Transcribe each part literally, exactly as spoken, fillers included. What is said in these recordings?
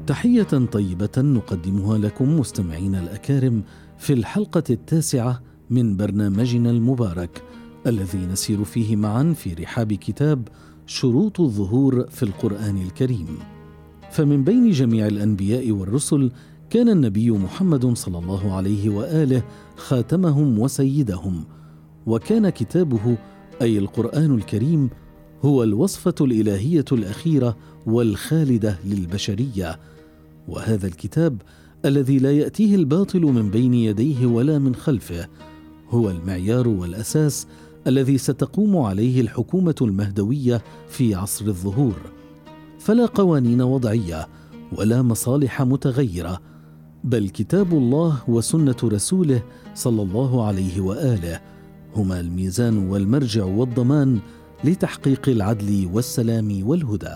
تحية طيبة نقدمها لكم مستمعين الأكارم في الحلقة التاسعة من برنامجنا المبارك الذي نسير فيه معا في رحاب كتاب شروط الظهور في القرآن الكريم. فمن بين جميع الأنبياء والرسل كان النبي محمد صلى الله عليه وآله خاتمهم وسيدهم، وكان كتابه أي القرآن الكريم هو الوصفة الإلهية الأخيرة والخالدة للبشرية، وهذا الكتاب الذي لا يأتيه الباطل من بين يديه ولا من خلفه هو المعيار والأساس الذي ستقوم عليه الحكومة المهدوية في عصر الظهور، فلا قوانين وضعية ولا مصالح متغيرة، بل كتاب الله وسنة رسوله صلى الله عليه وآله هما الميزان والمرجع والضمان لتحقيق العدل والسلام والهدى.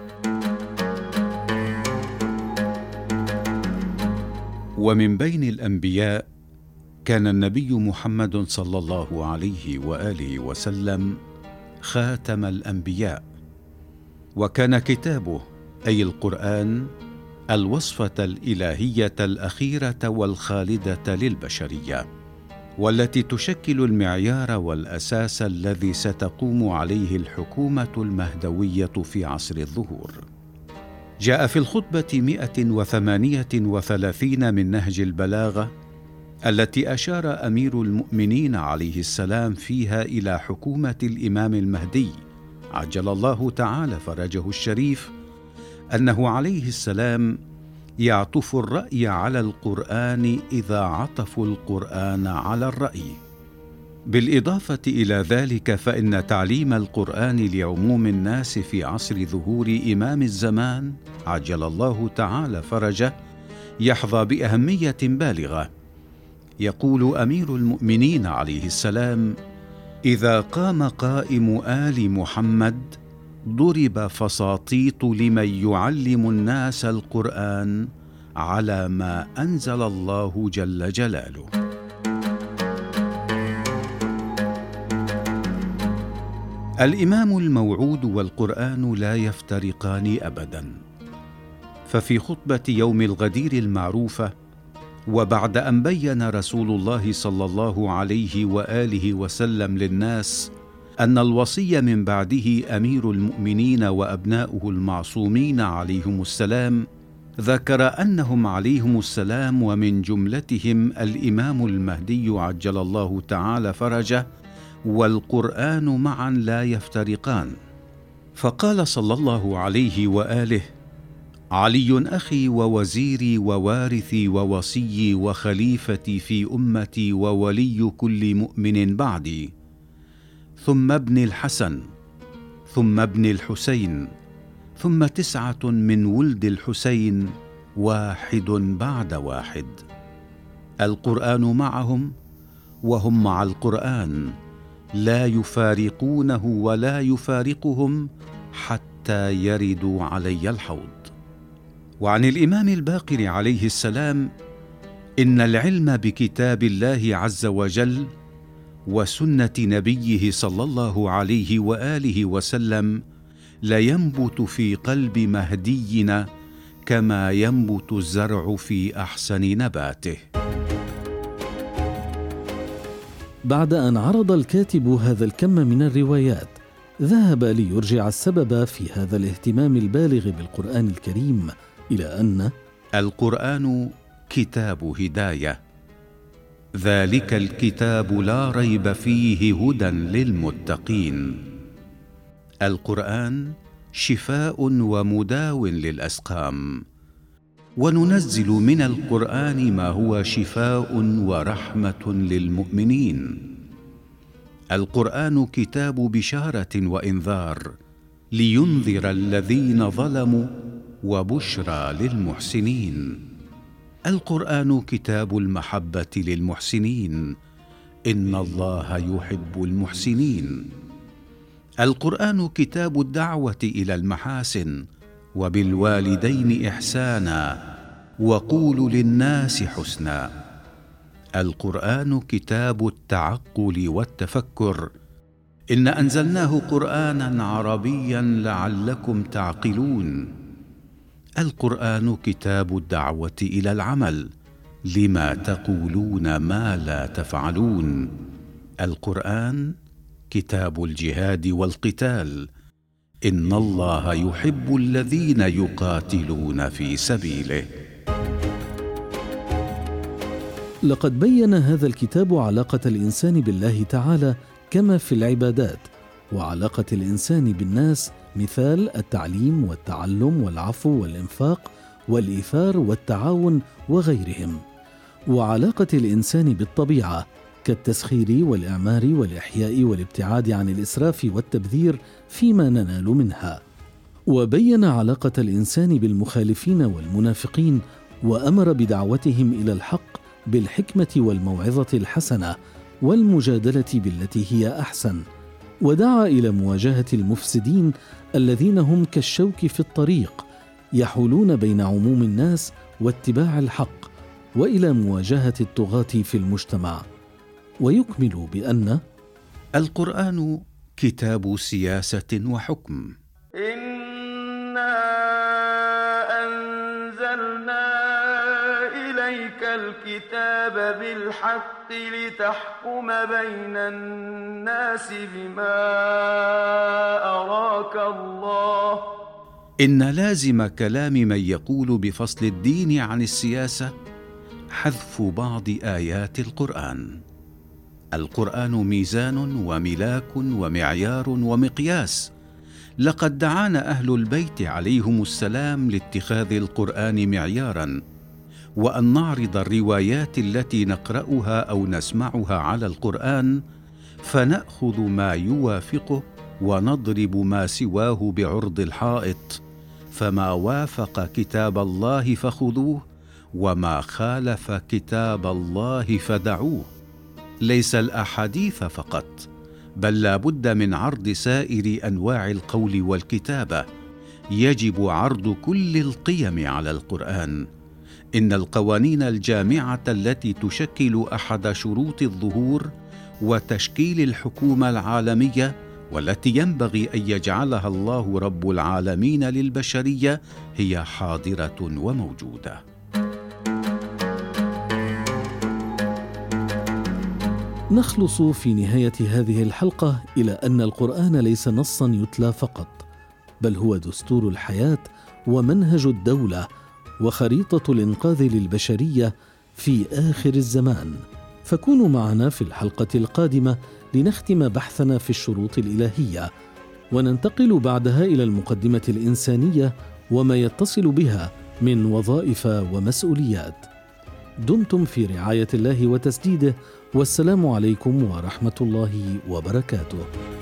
ومن بين الأنبياء كان النبي محمد صلى الله عليه وآله وسلم خاتم الأنبياء، وكان كتابه أي القرآن الوصفة الإلهية الأخيرة والخالدة للبشرية، والتي تشكل المعيار والأساس الذي ستقوم عليه الحكومة المهدوية في عصر الظهور. جاء في الخطبة مئة وثمانية وثلاثين من نهج البلاغة التي أشار أمير المؤمنين عليه السلام فيها إلى حكومة الإمام المهدي عجل الله تعالى فرجه الشريف، أنه عليه السلام يعطف الرأي على القرآن إذا عطفوا القرآن على الرأي. بالإضافة إلى ذلك فإن تعليم القرآن لعموم الناس في عصر ظهور إمام الزمان عجل الله تعالى فرجه يحظى بأهمية بالغة. يقول أمير المؤمنين عليه السلام: إذا قام قائم آل محمد ضرب فساطيط لمن يعلم الناس القرآن على ما أنزل الله جل جلاله. الإمام الموعود والقرآن لا يفترقان أبدا، ففي خطبة يوم الغدير المعروفة وبعد أن بين رسول الله صلى الله عليه وآله وسلم للناس أن الوصي من بعده أمير المؤمنين وأبناؤه المعصومين عليهم السلام، ذكر أنهم عليهم السلام ومن جملتهم الإمام المهدي عجل الله تعالى فرجه والقرآن معا لا يفترقان. فقال صلى الله عليه وآله: علي أخي ووزيري ووارثي ووصيي وخليفتي في أمتي وولي كل مؤمن بعدي، ثم ابن الحسن، ثم ابن الحسين، ثم تسعة من ولد الحسين واحد بعد واحد. القرآن معهم وهم مع القرآن، لا يفارقونه ولا يفارقهم حتى يردوا علي الحوض. وعن الإمام الباقر عليه السلام: إن العلم بكتاب الله عز وجل وسنة نبيه صلى الله عليه وآله وسلم لينبت في قلب مهدينا كما ينبت الزرع في أحسن نباته. بعد أن عرض الكاتب هذا الكم من الروايات، ذهب ليرجع السبب في هذا الاهتمام البالغ بالقرآن الكريم إلى أن القرآن كتاب هداية، ذلك الكتاب لا ريب فيه هدى للمتقين. القرآن شفاء ومداو للأسقام، وننزل من القرآن ما هو شفاء ورحمة للمؤمنين. القرآن كتاب بشارة وإنذار لينذر الذين ظلموا وبشرى للمحسنين. القرآن كتاب المحبة للمحسنين، إن الله يحب المحسنين. القرآن كتاب الدعوة إلى المحاسن وبالوالدين إحسانا وقولوا للناس حسنا. القرآن كتاب التعقل والتفكر، إن أنزلناه قرآنا عربيا لعلكم تعقلون. القرآن كتاب الدعوة إلى العمل، لما تقولون ما لا تفعلون. القرآن كتاب الجهاد والقتال، إن الله يحب الذين يقاتلون في سبيله. لقد بين هذا الكتاب علاقة الإنسان بالله تعالى كما في العبادات، وعلاقة الإنسان بالناس، مثال التعليم والتعلم والعفو والإنفاق والإيثار والتعاون وغيرهم، وعلاقة الإنسان بالطبيعة كالتسخير والإعمار والإحياء والابتعاد عن الإسراف والتبذير فيما ننال منها. وبين علاقة الإنسان بالمخالفين والمنافقين، وأمر بدعوتهم إلى الحق بالحكمة والموعظة الحسنة والمجادلة بالتي هي أحسن، ودعا إلى مواجهة المفسدين الذين هم كالشوك في الطريق يحولون بين عموم الناس واتباع الحق، وإلى مواجهة الطغاة في المجتمع. ويكمل بأن القرآن كتاب سياسة وحكم. إنا أنزلنا إليك الكتاب بالحق لتحكم بين الناس بما أراك الله. إن لازم كلام من يقول بفصل الدين عن السياسة حذف بعض آيات القرآن. القرآن ميزان وملاك ومعيار ومقياس. لقد دعانا أهل البيت عليهم السلام لاتخاذ القرآن معياراً، وأن نعرض الروايات التي نقرأها أو نسمعها على القرآن، فنأخذ ما يوافقه ونضرب ما سواه بعرض الحائط، فما وافق كتاب الله فخذوه، وما خالف كتاب الله فدعوه. ليس الأحاديث فقط، بل لا بد من عرض سائر أنواع القول والكتابة. يجب عرض كل القيم على القرآن. إن القوانين الجامعة التي تشكل أحد شروط الظهور وتشكيل الحكومة العالمية، والتي ينبغي أن يجعلها الله رب العالمين للبشرية، هي حاضرة وموجودة. نخلص في نهاية هذه الحلقة إلى أن القرآن ليس نصاً يتلى فقط، بل هو دستور الحياة ومنهج الدولة وخريطة الإنقاذ للبشرية في آخر الزمان. فكونوا معنا في الحلقة القادمة لنختم بحثنا في الشروط الإلهية، وننتقل بعدها إلى المقدمة الإنسانية وما يتصل بها من وظائف ومسؤوليات. دمتم في رعاية الله وتسديده، والسلام عليكم ورحمة الله وبركاته.